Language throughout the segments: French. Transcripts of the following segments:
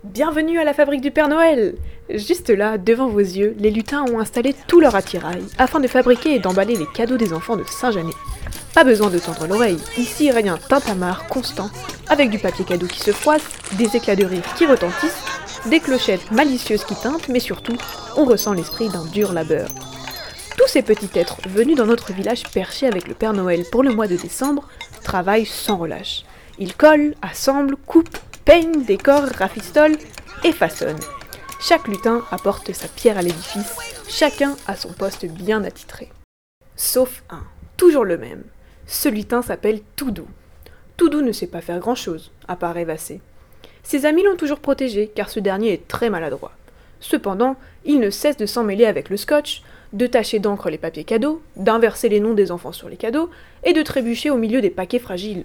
Bienvenue à la fabrique du Père Noël! Juste là, devant vos yeux, les lutins ont installé tout leur attirail afin de fabriquer et d'emballer les cadeaux des enfants de Saint-Janet. Pas besoin de tendre l'oreille, ici règne un tintamarre constant, avec du papier cadeau qui se froisse, des éclats de rire qui retentissent, des clochettes malicieuses qui tintent, mais surtout, on ressent l'esprit d'un dur labeur. Tous ces petits êtres venus dans notre village perché avec le Père Noël pour le mois de décembre travaillent sans relâche. Ils collent, assemblent, coupent, peignent, décorent, rafistolent et façonnent. Chaque lutin apporte sa pierre à l'édifice, chacun a son poste bien attitré. Sauf un, toujours le même. Ce lutin s'appelle Toudou. Toudou ne sait pas faire grand-chose, à part rêvasser. Ses amis l'ont toujours protégé, car ce dernier est très maladroit. Cependant, il ne cesse de s'en mêler avec le scotch, de tacher d'encre les papiers cadeaux, d'inverser les noms des enfants sur les cadeaux, et de trébucher au milieu des paquets fragiles.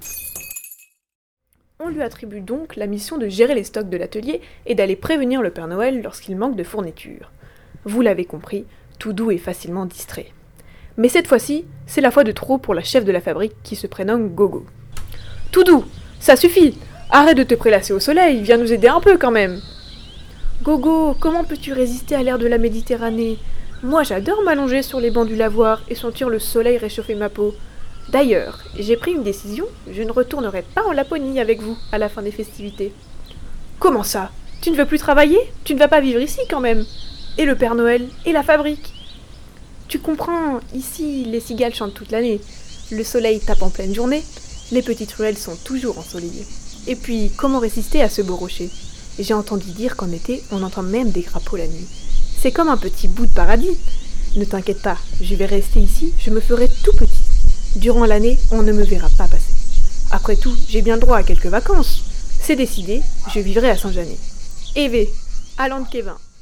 On lui attribue donc la mission de gérer les stocks de l'atelier et d'aller prévenir le Père Noël lorsqu'il manque de fournitures. Vous l'avez compris, Toudou est facilement distrait. Mais cette fois-ci, c'est la fois de trop pour la chef de la fabrique qui se prénomme Gogo. « Toudou, ça suffit! Arrête de te prélasser au soleil, viens nous aider un peu quand même !»« Gogo, comment peux-tu résister à l'air de la Méditerranée ? Moi j'adore m'allonger sur les bancs du lavoir et sentir le soleil réchauffer ma peau. D'ailleurs, j'ai pris une décision, je ne retournerai pas en Laponie avec vous à la fin des festivités. »« Comment ça ? Tu ne veux plus travailler ? Tu ne vas pas vivre ici quand même ? Et le Père Noël ? Et la fabrique ? Tu comprends, ici les cigales chantent toute l'année, le soleil tape en pleine journée, les petites ruelles sont toujours ensoleillées. Et puis, comment résister à ce beau rocher ? J'ai entendu dire qu'en été, on entend même des crapauds la nuit. C'est comme un petit bout de paradis. Ne t'inquiète pas, je vais rester ici, je me ferai tout petit. Durant l'année, on ne me verra pas passer. Après tout, j'ai bien le droit à quelques vacances. C'est décidé, je vivrai à Saint-Janet. Eve, allons de Kevin.